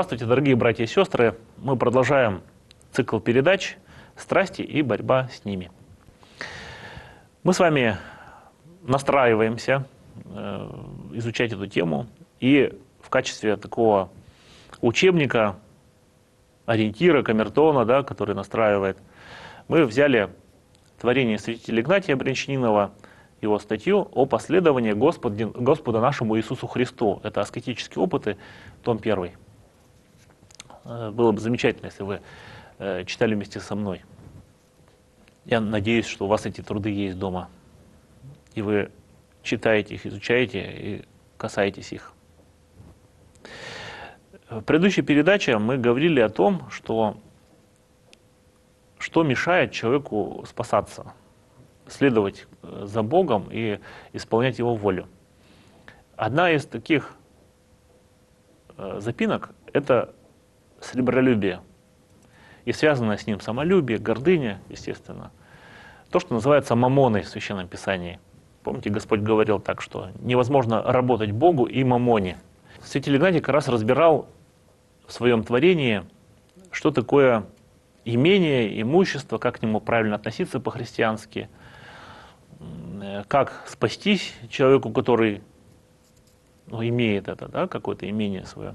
Здравствуйте, дорогие братья и сестры. Мы продолжаем цикл передач «Страсти и борьба с ними». Мы с вами настраиваемся изучать эту тему, и в качестве такого учебника, ориентира, камертона, да, который настраивает, мы взяли творение святителя Игнатия Брянчанинова, его статью о последовании Господа нашему Иисусу Христу. Это аскетические опыты, том 1. Было бы замечательно, если вы читали вместе со мной. Я надеюсь, что у вас эти труды есть дома, и вы читаете их, изучаете и касаетесь их. В предыдущей передаче мы говорили о том, что мешает человеку спасаться, следовать за Богом и исполнять Его волю. Одна из таких запинок – это сребролюбие. И связанное с ним самолюбие, гордыня, естественно. То, что называется мамоной в Священном Писании. Помните, Господь говорил так, что невозможно работать Богу и мамоне. Святитель Игнатий как раз разбирал в своем творении, что такое имение, имущество, как к нему правильно относиться по-христиански, как спастись человеку, который имеет это, да, какое-то имение свое.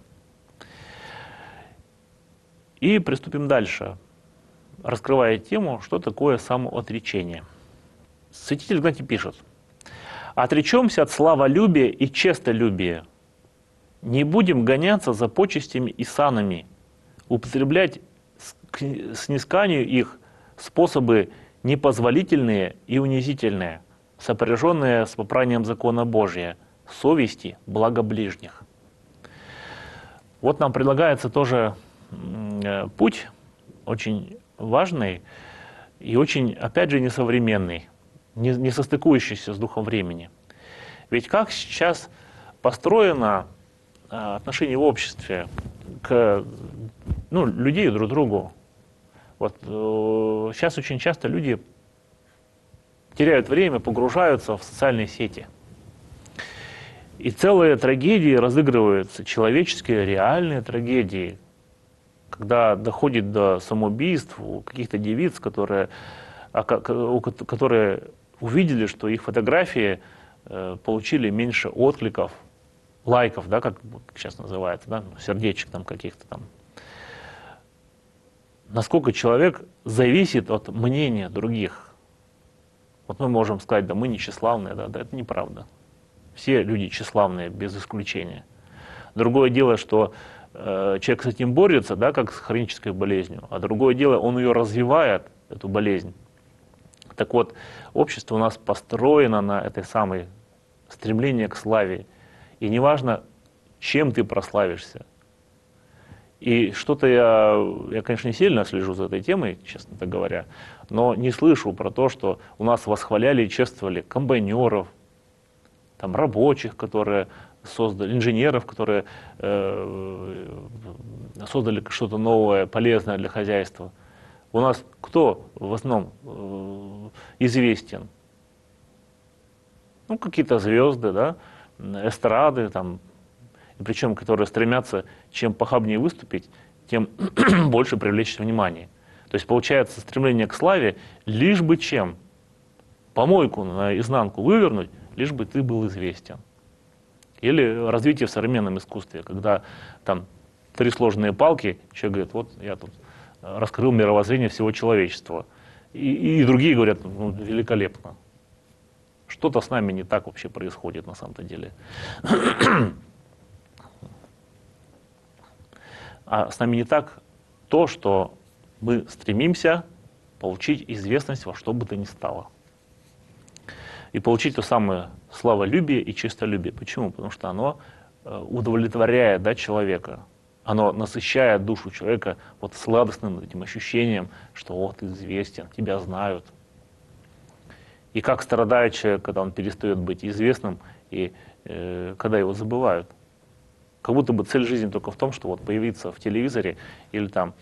И приступим дальше, раскрывая тему, что такое самоотречение. Святитель Игнатий пишет: «Отречемся от славолюбия и честолюбия, не будем гоняться за почестями и санами, употреблять к снисканию их способы непозволительные и унизительные, сопряженные с попранием закона Божия, совести, блага ближних». Вот нам предлагается тоже путь очень важный и очень, опять же, несовременный, не состыкующийся с духом времени. Ведь как сейчас построено отношение в обществе к людей друг к другу. Вот сейчас очень часто люди теряют время, погружаются в социальные сети. И целые трагедии разыгрываются, человеческие, реальные трагедии, когда доходит до самоубийств у каких-то девиц, которые увидели, что их фотографии получили меньше откликов, лайков, да, как сейчас называется, да, сердечек там каких-то там. Насколько человек зависит от мнения других. Вот мы можем сказать, да мы не тщеславные, да, это неправда. Все люди тщеславные, без исключения. Другое дело, что человек с этим борется, да, как с хронической болезнью, а другое дело, он ее развивает, эту болезнь. Так вот, общество у нас построено на этой самой стремлении к славе. И неважно, чем ты прославишься. И что-то я, конечно, не сильно слежу за этой темой, честно так говоря, но не слышу про то, что у нас восхваляли и чествовали комбайнеров, там, рабочих, которые создали, инженеров, которые создали что-то новое, полезное для хозяйства. У нас кто в основном известен? Ну, какие-то звезды, да, эстрады, там, причем которые стремятся, чем похабнее выступить, тем больше привлечь внимание. То есть получается стремление к славе, лишь бы чем помойку наизнанку вывернуть, лишь бы ты был известен. Или развитие в современном искусстве, когда там 3 сложные палки, человек говорит, вот я тут раскрыл мировоззрение всего человечества. И другие говорят, ну, великолепно. Что-то с нами не так вообще происходит на самом-то деле. А с нами не так то, что мы стремимся получить известность во что бы то ни стало. И получить то самое славолюбие и честолюбие. Почему? Потому что оно удовлетворяет, да, человека. Оно насыщает душу человека вот сладостным этим ощущением, что вот ты известен, тебя знают. И как страдает человек, когда он перестает быть известным, и когда его забывают. Как будто бы цель жизни только в том, что вот появиться в телевизоре или там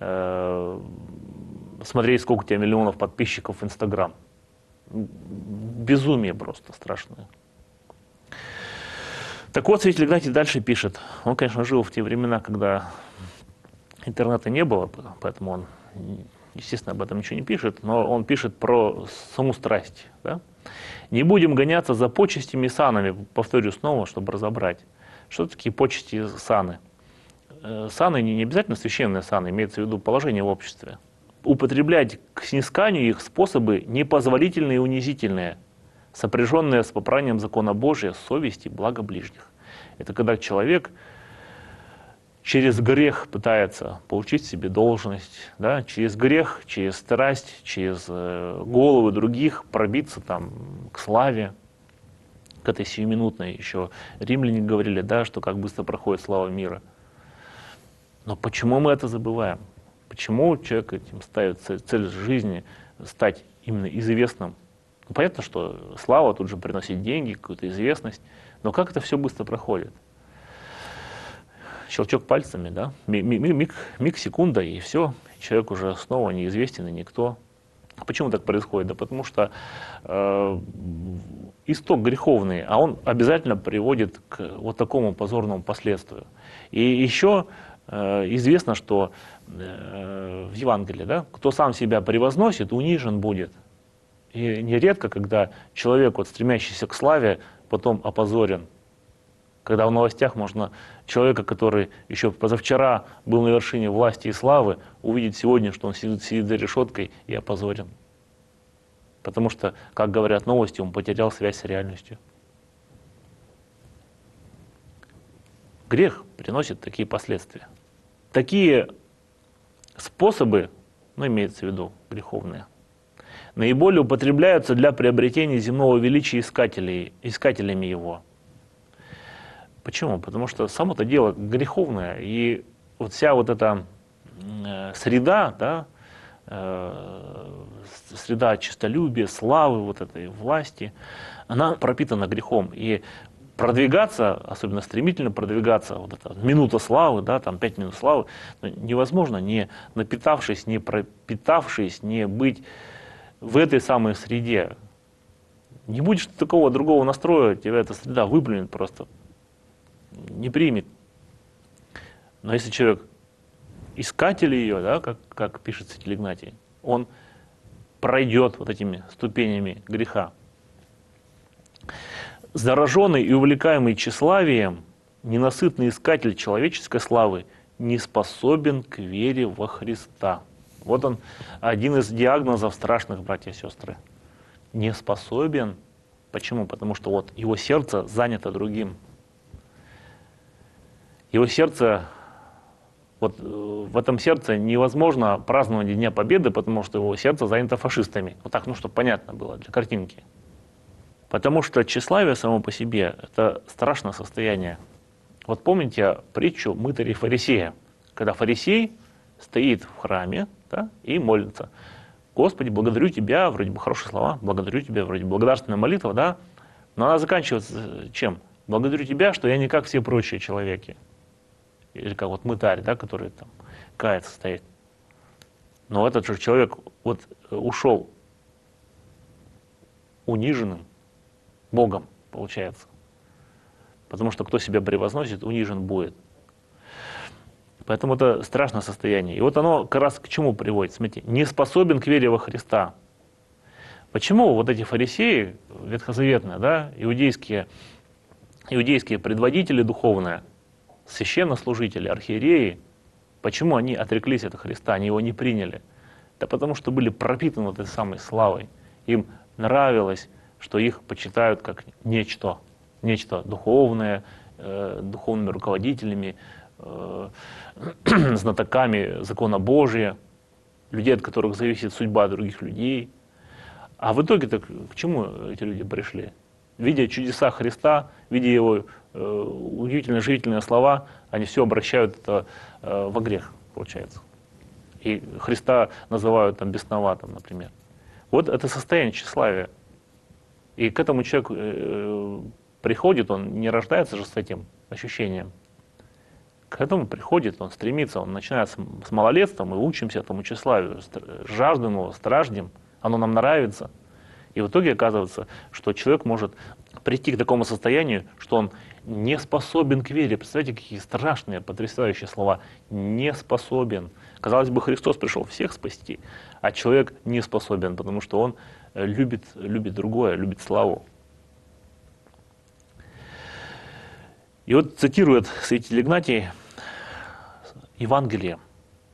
смотреть, сколько у тебя миллионов подписчиков в Инстаграм. Безумие просто страшное. Так вот, святитель Игнатий дальше пишет. Он, конечно, жил в те времена, когда интернета не было, поэтому он, естественно, об этом ничего не пишет, но он пишет про саму страсть. Да? Не будем гоняться за почестями и санами, повторю снова, чтобы разобрать. Что такие почести и саны? Саны не обязательно священные саны, имеется в виду положение в обществе. Употреблять к снисканию их способы непозволительные и унизительные, сопряженные с попранием закона Божия, совести, блага ближних. Это когда человек через грех пытается получить себе должность, да, через грех, через страсть, через головы других пробиться там, к славе, к этой сиюминутной. Еще римляне говорили, да, что как быстро проходит слава мира. Но почему мы это забываем? Почему человек этим ставит цель жизни стать именно известным? Ну, понятно, что слава тут же приносит деньги, какую-то известность, но как это все быстро проходит? Щелчок пальцами, да? Миг, секунда, и все. Человек уже снова неизвестен и никто. Почему так происходит? Да потому что исток греховный, а он обязательно приводит к вот такому позорному последствию. И еще известно, что в Евангелии, да, кто сам себя превозносит, унижен будет. И нередко, когда человек, вот, стремящийся к славе, потом опозорен. Когда в новостях можно человека, который еще позавчера был на вершине власти и славы, увидеть сегодня, что он сидит за решеткой и опозорен. Потому что, как говорят новости, он потерял связь с реальностью. Грех приносит такие последствия. Такие способы, ну, имеется в виду греховные, наиболее употребляются для приобретения земного величия искателями его. Почему? Потому что само это дело греховное, и вот вся вот эта среда, да, среда честолюбия, славы, вот этой власти, она пропитана грехом. И продвигаться, особенно стремительно продвигаться, вот эта минута славы, да, там 5 минут славы, невозможно, не напитавшись, не пропитавшись, не быть в этой самой среде. Не будешь такого другого настроя, тебя эта среда выплюнет просто, не примет. Но если человек искатель ее, да, как пишет святитель Игнатий, он пройдет вот этими ступенями греха. Зараженный и увлекаемый тщеславием, ненасытный искатель человеческой славы не способен к вере во Христа. Вот он, один из диагнозов страшных, братья и сестры. Не способен. Почему? Потому что вот его сердце занято другим. Его сердце, вот в этом сердце невозможно празднование Дня Победы, потому что его сердце занято фашистами. Вот так, ну, чтобы понятно было, для картинки. Потому что тщеславие само по себе – это страшное состояние. Вот помните притчу мытаря и фарисея, когда фарисей стоит в храме, да, и молится. Господи, благодарю Тебя, вроде бы хорошие слова, благодарю Тебя, вроде бы благодарственная молитва, да, но она заканчивается чем? Благодарю Тебя, что я не как все прочие человеки. Или как вот мытарь, да, который там кается, стоит. Но этот же человек вот ушел униженным Богом, получается. Потому что кто себя превозносит, унижен будет. Поэтому это страшное состояние. И вот оно как раз к чему приводит. Смотрите, не способен к вере во Христа. Почему вот эти фарисеи, ветхозаветные, да, иудейские предводители духовные, священнослужители, архиереи, почему они отреклись от Христа, они его не приняли? Да потому что были пропитаны этой самой славой. Им нравилось, что их почитают как нечто духовное, духовными руководителями, знатоками закона Божия, людей, от которых зависит судьба других людей. А в итоге-то к чему эти люди пришли? Видя чудеса Христа, видя его удивительные живительные слова, они все обращают это во грех, получается. И Христа называют там бесноватым, например. Вот это состояние тщеславия. И к этому человек приходит, он не рождается же с этим ощущением. К этому приходит, он стремится, он начинает с малолетства, мы учимся этому тщеславию, жаждем его, страждем, оно нам нравится. И в итоге оказывается, что человек может прийти к такому состоянию, что он не способен к вере. Представляете, какие страшные, потрясающие слова. Не способен. Казалось бы, Христос пришел всех спасти, а человек не способен, потому что он любит другое, любит славу. И вот цитирует святитель Игнатий Евангелие.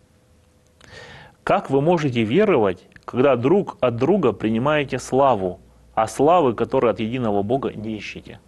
«Как вы можете веровать, когда друг от друга принимаете славу, а славы, которой от единого Бога, не ищете?»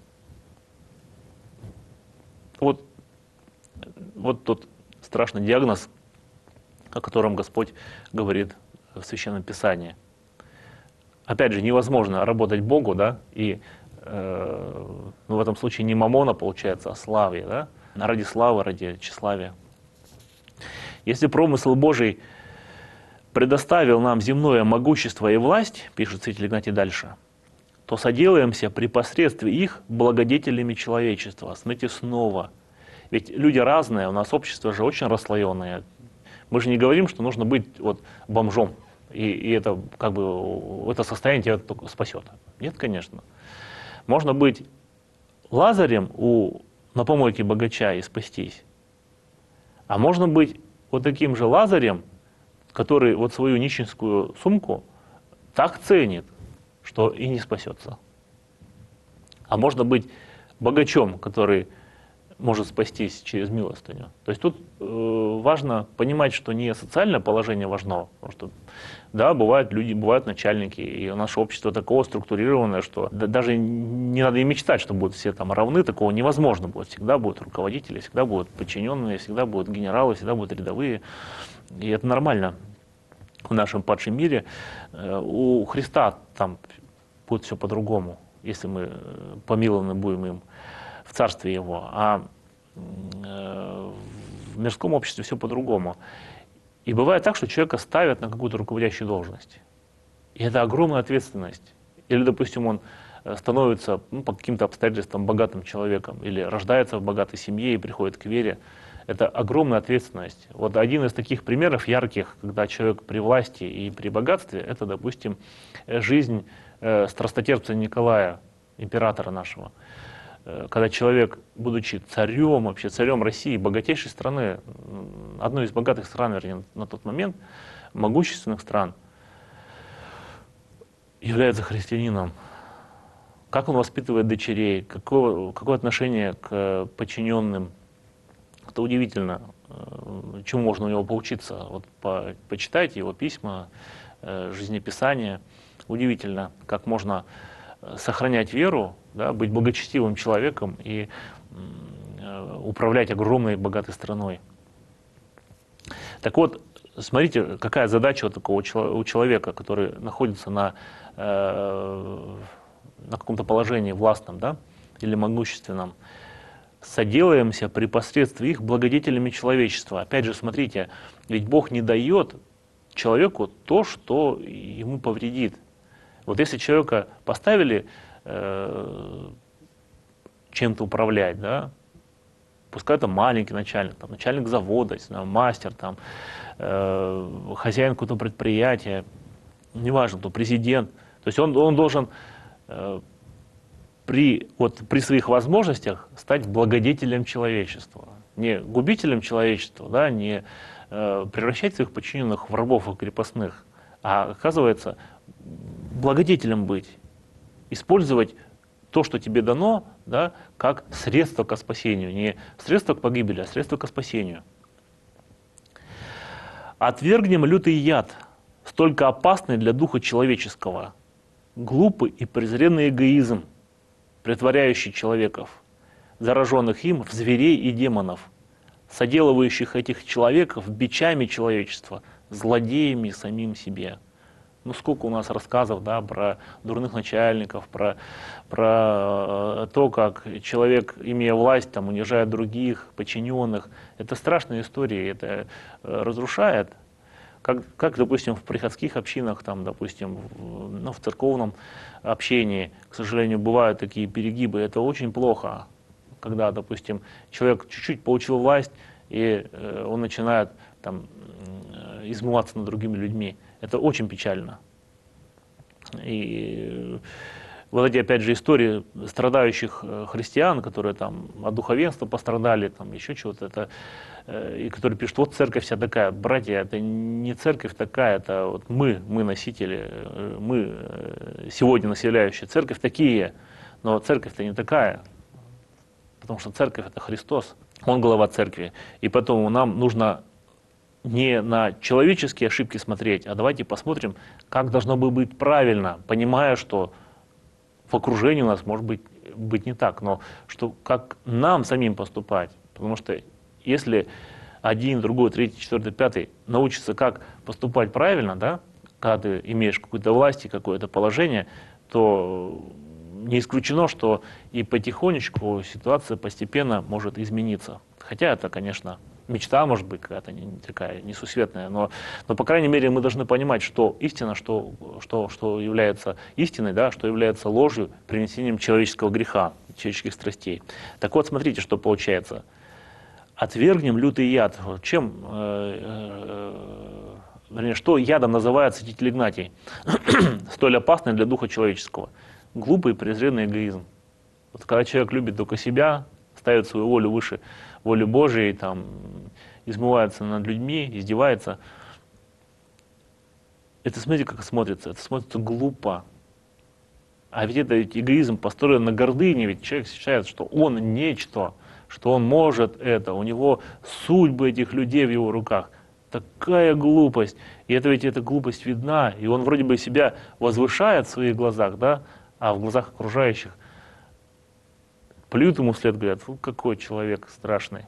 Вот тот страшный диагноз, о котором Господь говорит в Священном Писании. Опять же, невозможно работать Богу, да, и в этом случае не мамона получается, а славе, да, ради славы, ради тщеславия. Если промысел Божий предоставил нам земное могущество и власть, пишет святитель Игнатий дальше, то соделаемся при посредстве их благодетелями человечества. Смотрите снова. Ведь люди разные, у нас общество же очень расслоенное. Мы же не говорим, что нужно быть вот бомжом, и это как бы это состояние тебя только спасет. Нет, конечно. Можно быть Лазарем на помойке богача и спастись. А можно быть вот таким же Лазарем, который вот свою нищенскую сумку так ценит, что и не спасется. А можно быть богачом, который может спастись через милостыню. То есть тут важно понимать, что не социальное положение важно, потому что, да, бывают люди, бывают начальники, и наше общество такого структурированное, что даже не надо и мечтать, что будут все там равны, такого невозможно будет. Всегда будут руководители, всегда будут подчиненные, всегда будут генералы, всегда будут рядовые, и это нормально в нашем падшем мире. У Христа там будет все по-другому, если мы помилованы будем им в царстве Его, а в мирском обществе все по-другому. И бывает так, что человека ставят на какую-то руководящую должность. И это огромная ответственность. Или, допустим, он становится по каким-то обстоятельствам богатым человеком, или рождается в богатой семье и приходит к вере. Это огромная ответственность. Вот один из таких примеров ярких, когда человек при власти и при богатстве, это, допустим, жизнь страстотерпца Николая, императора нашего. Когда человек, будучи царем, вообще царем России, богатейшей страны, одной из богатых стран, вернее, на тот момент, могущественных стран, является христианином. Как он воспитывает дочерей, какое отношение к подчиненным. Это удивительно, чему можно у него поучиться. Вот почитайте его письма, жизнеписания. Удивительно, как можно сохранять веру, да, быть благочестивым человеком и управлять огромной богатой страной. Так вот, смотрите, какая задача вот такого у человека, который находится на каком-то положении властном, да, или могущественном. Соделаемся при посредстве их благодетелями человечества. Опять же, смотрите, ведь Бог не дает человеку то, что ему повредит. Вот если человека поставили чем-то управлять, да, пускай это маленький начальник, там, начальник завода, мастер, там, хозяин какого-то предприятия, неважно, кто президент. То есть он должен при своих возможностях стать благодетелем человечества. Не губителем человечества, да, не превращать своих подчиненных в рабов и крепостных, а, оказывается, благодетелем быть, использовать то, что тебе дано, да, как средство к спасению. Не средство к погибели, а средство к спасению. Отвергнем лютый яд, столько опасный для духа человеческого, глупый и презренный эгоизм, претворяющий человеков, зараженных им в зверей и демонов, соделывающих этих человеков бичами человечества, злодеями самим себе. Ну сколько у нас рассказов, да, про дурных начальников, про то, как человек, имея власть, там, унижает других, подчиненных. Это страшные истории, это разрушает. Как, допустим, в приходских общинах, там, допустим, в церковном общении, к сожалению, бывают такие перегибы. Это очень плохо, когда, допустим, человек чуть-чуть получил власть, и он начинает там, измываться над другими людьми. Это очень печально. И вот эти, опять же, истории страдающих христиан, которые там от духовенства пострадали, там еще чего-то, и которые пишут, вот церковь вся такая. Братья, это не церковь такая, это вот мы носители, мы сегодня населяющие церковь такие, но церковь-то не такая, потому что церковь это Христос, Он глава церкви, и потом нам нужно не на человеческие ошибки смотреть, а давайте посмотрим, как должно бы быть правильно, понимая, что в окружении у нас может быть не так, но что, как нам самим поступать. Потому что если один, другой, третий, четвертый, пятый научится, как поступать правильно, да, когда ты имеешь какую-то власть и какое-то положение, то не исключено, что и потихонечку ситуация постепенно может измениться. Хотя это, конечно, мечта, может быть, какая-то такая несусветная, но по крайней мере мы должны понимать, что истина, что является истиной, да, что является ложью, принесением человеческого греха, человеческих страстей. Так вот, смотрите, что получается. Отвергнем лютый яд. Чем, вернее, что ядом называет святитель Игнатий, столь опасный для духа человеческого? Глупый презренный эгоизм. Вот когда человек любит только себя, ставит свою волю выше воли Божией, там, измывается над людьми, издевается. Это смотрите, как смотрится. Это смотрится глупо. А ведь это эгоизм построен на гордыне, ведь человек считает, что он нечто, что он может это, у него судьбы этих людей в его руках. Такая глупость. И это ведь эта глупость видна, и он вроде бы себя возвышает в своих глазах, да, а в глазах окружающих плюют ему вслед, говорят, какой человек страшный.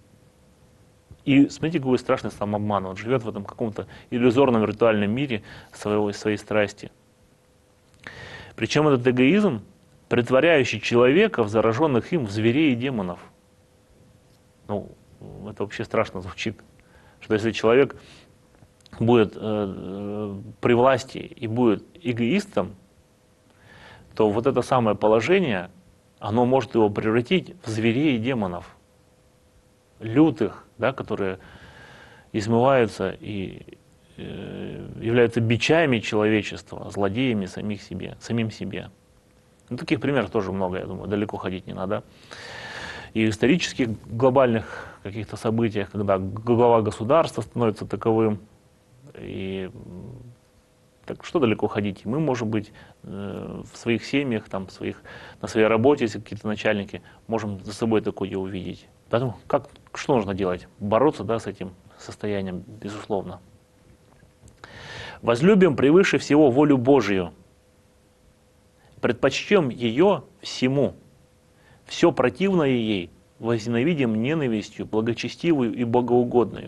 И смотрите, какой страшный самообман. Он живет в этом каком-то иллюзорном виртуальном мире своей страсти. Причем этот эгоизм, притворяющий человека, зараженных им, в зверей и демонов. Ну, это вообще страшно звучит. Что если человек будет при власти и будет эгоистом, то вот это самое положение, оно может его превратить в зверей и демонов. Лютых, да, которые измываются и являются бичами человечества, злодеями самим себе. Ну, таких примеров тоже много, я думаю, далеко ходить не надо. И в исторических глобальных каких-то событиях, когда глава государства становится таковым, и так что далеко ходить? Мы, может быть, в своих семьях, там, на своей работе, если какие-то начальники, можем за собой такое увидеть. Поэтому что нужно делать? Бороться, да, с этим состоянием, безусловно. Возлюбим превыше всего волю Божию, предпочтем ее всему, все противное ей возненавидим ненавистью, благочестивую и богоугодную.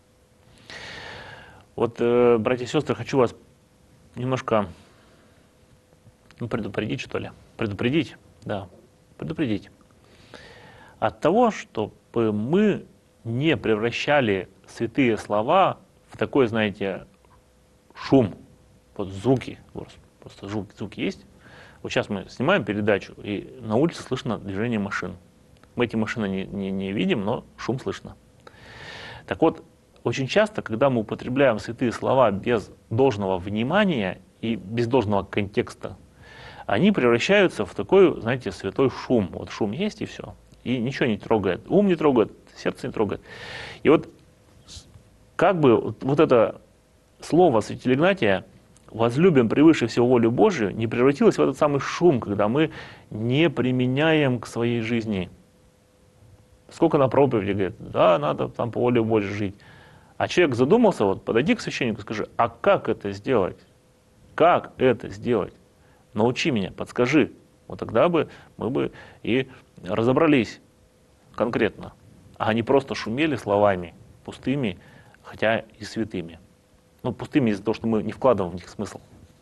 Вот, братья и сестры, хочу вас немножко предупредить, что ли. Предупредить от того, чтобы мы не превращали святые слова в такой, знаете, шум, вот звуки, просто звуки есть. Вот сейчас мы снимаем передачу, и на улице слышно движение машин. Мы эти машины не видим, но шум слышно. Так вот, очень часто, когда мы употребляем святые слова без должного внимания и без должного контекста, они превращаются в такой, знаете, святой шум. Вот шум есть и все. И ничего не трогает. Ум не трогает, сердце не трогает. И вот как бы вот это слово святителя Игнатия «возлюбим превыше всего волю Божию» не превратилось в этот самый шум, когда мы не применяем к своей жизни. Сколько на проповеди говорит, да, надо там по воле Божьей жить. А человек задумался, вот подойди к священнику и скажи, а как это сделать? Как это сделать? Научи меня, подскажи. Вот тогда бы мы бы и разобрались конкретно, а не просто шумели словами, пустыми, хотя и святыми. Ну, пустыми из-за того, что мы не вкладываем в них смысл.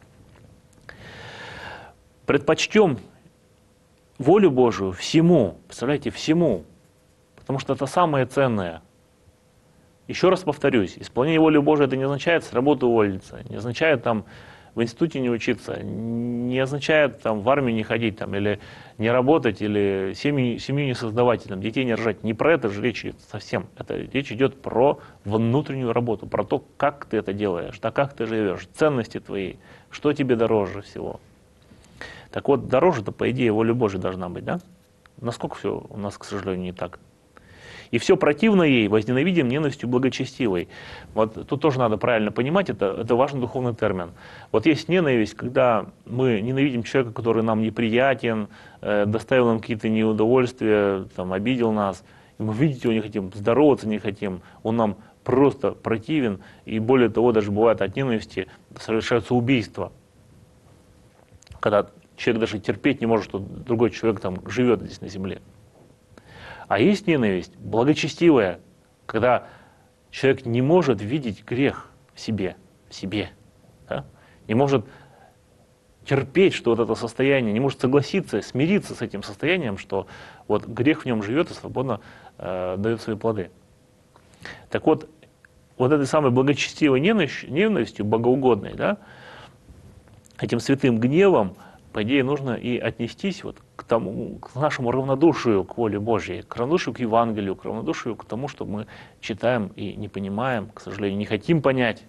Предпочтем волю Божию всему, представляете, всему, потому что это самое ценное. Еще раз повторюсь, исполнение воли Божией это не означает с работы уволиться, не означает там в институте не учиться, не означает там в армию не ходить там, или не работать, или семью не создавать, там, детей не рожать. Не про это же речь идет совсем. Речь идет про внутреннюю работу, про то, как ты это делаешь, да, как ты живешь, ценности твои, что тебе дороже всего. Так вот, дороже-то, по идее, воля Божия должна быть, да? Насколько все у нас, к сожалению, не так. И все противно ей возненавидим ненавистью благочестивой. Вот тут тоже надо правильно понимать, это важный духовный термин. Вот есть ненависть, когда мы ненавидим человека, который нам неприятен, доставил нам какие-то неудовольствия, там, обидел нас, и мы видеть его не хотим, здороваться не хотим, он нам просто противен, и более того, даже бывает от ненависти совершаются убийства. Когда человек даже терпеть не может, что другой человек там живет здесь на земле. А есть ненависть благочестивая, когда человек не может видеть грех в себе, да? Не может терпеть, что вот это состояние, не может согласиться, смириться с этим состоянием, что вот грех в нем живет и свободно дает свои плоды. Так вот, вот этой самой благочестивой ненавистью, богоугодной, да, этим святым гневом, по идее, нужно и отнестись вот к нашему равнодушию к воле Божьей, к равнодушию к Евангелию, к равнодушию к тому, что мы читаем и не понимаем, к сожалению, не хотим понять.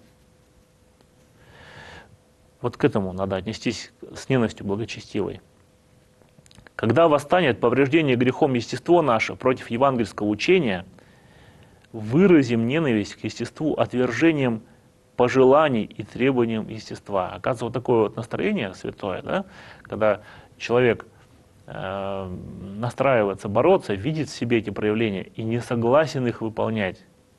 Вот к этому надо отнестись с ненавистью благочестивой. Когда восстанет повреждение грехом естество наше против евангельского учения, выразим ненависть к естеству отвержением пожеланий и требованиям естества. Оказывается, вот такое вот настроение святое, да, когда человек настраивается бороться, видит в себе эти проявления и не согласен их выполнять.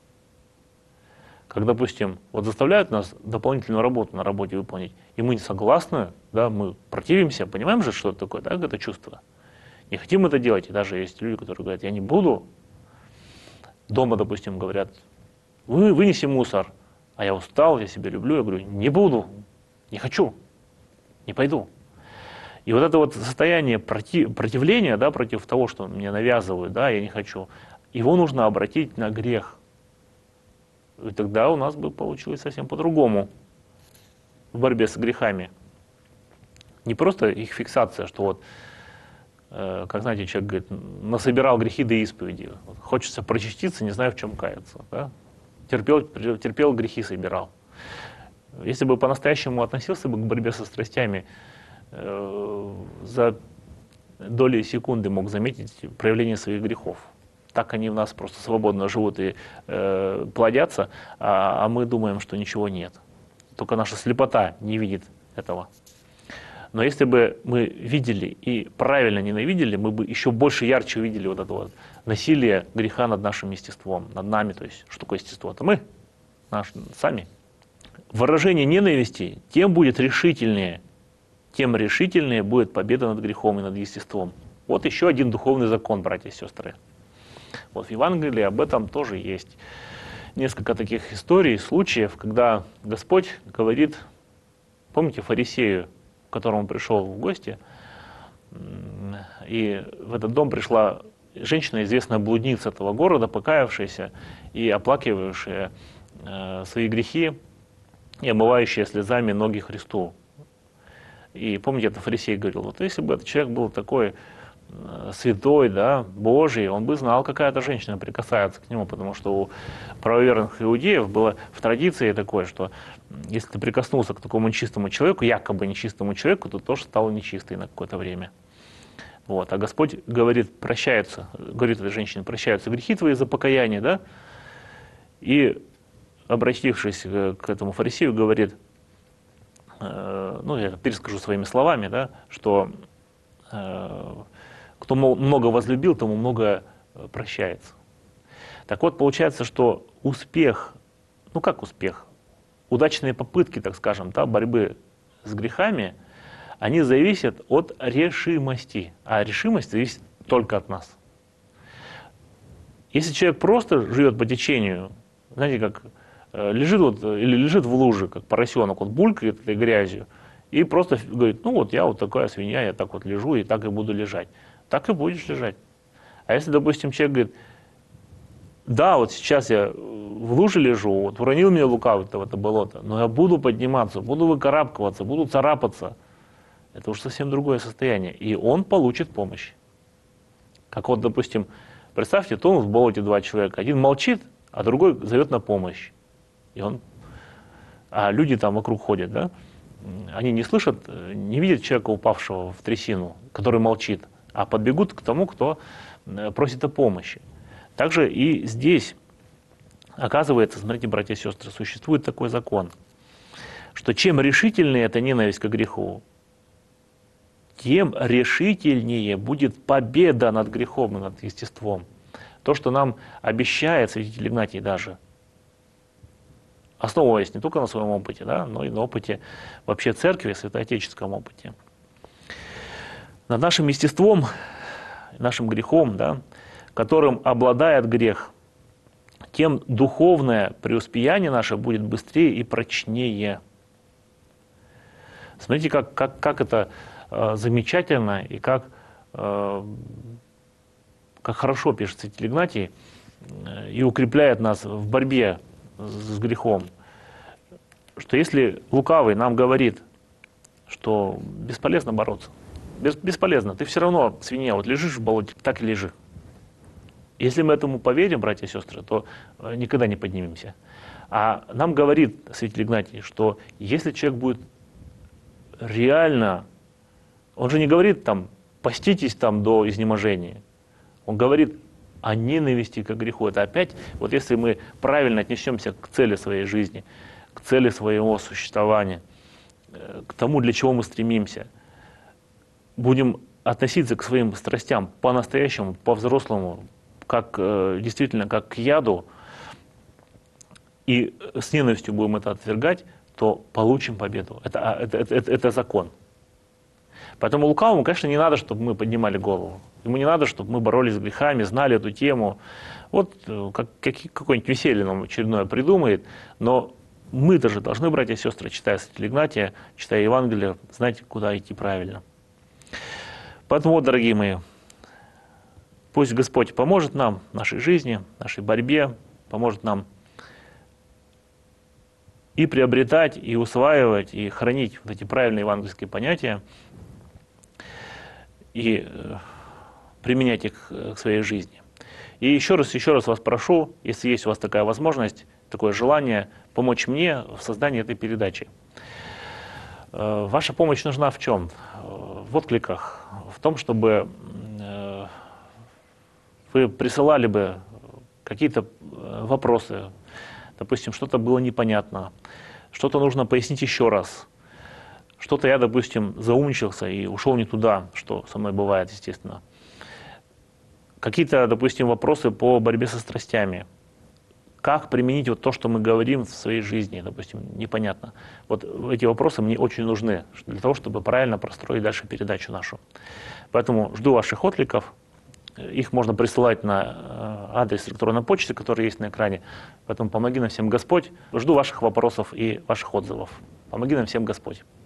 Как, допустим, вот заставляют нас дополнительную работу на работе выполнить, и мы не согласны, да, мы противимся, понимаем же, что это такое, да, это чувство. Не хотим это делать, и даже есть люди, которые говорят, я не буду. Дома, допустим, говорят, вынеси мусор, а я устал, я себя люблю, я говорю, не буду, не хочу, не пойду. И вот это вот состояние противления, да, против того, что мне навязывают, да, я не хочу, его нужно обратить на грех. И тогда у нас бы получилось совсем по-другому в борьбе с грехами. Не просто их фиксация, что вот, как знаете, человек говорит, насобирал грехи до исповеди. Вот, хочется прочиститься, не знаю, в чем каяться. Да? Терпел, грехи собирал. Если бы по-настоящему относился бы к борьбе со страстями, за доли секунды мог заметить проявление своих грехов. Так они в нас просто свободно живут и плодятся, а мы думаем, что ничего нет. Только наша слепота не видит этого. Но если бы мы видели и правильно ненавидели, мы бы еще больше ярче увидели вот это вот насилие греха над нашим естеством, над нами. То есть, что такое естество? Это мы, сами. Выражение ненависти тем будет решительнее, тем решительнее будет победа над грехом и над естеством. Вот еще один духовный закон, братья и сестры. Вот в Евангелии об этом тоже есть несколько таких историй, случаев, когда Господь говорит, помните фарисею, к которому он пришел в гости, и в этот дом пришла женщина, известная блудница этого города, покаявшаяся и оплакивающая свои грехи и омывающая слезами ноги Христу. И помните, это фарисей говорил, вот если бы этот человек был такой святой, да, Божий, он бы знал, какая-то женщина прикасается к нему, потому что у правоверных иудеев было в традиции такое, что если ты прикоснулся к такому нечистому человеку, якобы нечистому человеку, то тоже стал нечистый на какое-то время. Вот. А Господь говорит, говорит этой женщине, прощаются грехи твои за покаяние, да, и, обратившись к этому фарисею, говорит, ну, я перескажу своими словами, да, что кто много возлюбил, тому много прощается. Так вот, получается, что успех, ну как успех, удачные попытки, так скажем, да, борьбы с грехами, они зависят от решимости, а решимость зависит только от нас. Если человек просто живет по течению, знаете, как лежит, или лежит в луже, как поросенок, вот булькает этой грязью, и просто говорит, ну вот я вот такая свинья, я так вот лежу и так и буду лежать. Так и будешь лежать. А если, допустим, человек говорит, да, вот сейчас я в луже лежу, вот уронил меня лукавый в это болото, но я буду подниматься, буду выкарабкиваться, буду царапаться. Это уж совсем другое состояние. И он получит помощь. Как вот, допустим, представьте, тонут в болоте два человека. Один молчит, а другой зовет на помощь. А люди там вокруг ходят, да? они не слышат, не видят человека, упавшего в трясину, который молчит, а подбегут к тому, кто просит о помощи. Также и здесь, оказывается, смотрите, братья и сестры, существует такой закон, что чем решительнее эта ненависть к греху, тем решительнее будет победа над грехом и над естеством. То, что нам обещает святитель Игнатий даже, основываясь не только на своем опыте, да, но и на опыте вообще церкви, святоотеческом опыте. Над нашим естеством, нашим грехом, да, которым обладает грех, тем духовное преуспеяние наше будет быстрее и прочнее. Смотрите, как это замечательно и как хорошо пишет святитель Игнатий и укрепляет нас в борьбе с грехом, что если лукавый нам говорит, что бесполезно бороться, бесполезно, ты все равно, свинья, вот лежишь в болоте, так и лежи. Если мы этому поверим, братья и сестры, то никогда не поднимемся. А нам говорит святитель Игнатий, что если человек будет реально, он же не говорит там, поститесь там до изнеможения, он говорит о ненависти к греху. Это опять, вот если мы правильно отнесемся к цели своей жизни, к цели своего существования, к тому, для чего мы стремимся, будем относиться к своим страстям по-настоящему, по-взрослому, как действительно как к яду, и с ненавистью будем это отвергать, то получим победу. Это закон. Поэтому лукавому, конечно, не надо, чтобы мы поднимали голову. Ему не надо, чтобы мы боролись с грехами, знали эту тему. Вот какое-нибудь веселье нам очередное придумает, но мы тоже должны, братья и сестры, читая святителя Игнатия, читая Евангелие, знать, куда идти правильно. Поэтому, вот, дорогие мои, пусть Господь поможет нам в нашей жизни, в нашей борьбе, поможет нам и приобретать, и усваивать, и хранить вот эти правильные евангельские понятия, и применять их к своей жизни. И еще раз вас прошу, если есть у вас такая возможность, такое желание, помочь мне в создании этой передачи. Ваша помощь нужна в чем? В откликах, в том, чтобы вы присылали бы какие-то вопросы, допустим, что-то было непонятно, что-то нужно пояснить еще раз, что-то я, допустим, заумничался и ушел не туда, что со мной бывает, естественно. Какие-то, допустим, вопросы по борьбе со страстями. Как применить вот то, что мы говорим в своей жизни, допустим, непонятно. Вот эти вопросы мне очень нужны для того, чтобы правильно простроить дальше передачу нашу. Поэтому жду ваших откликов. Их можно присылать на адрес электронной почты, который есть на экране. Поэтому помоги нам всем Господь. Жду ваших вопросов и ваших отзывов. Помоги нам всем Господь.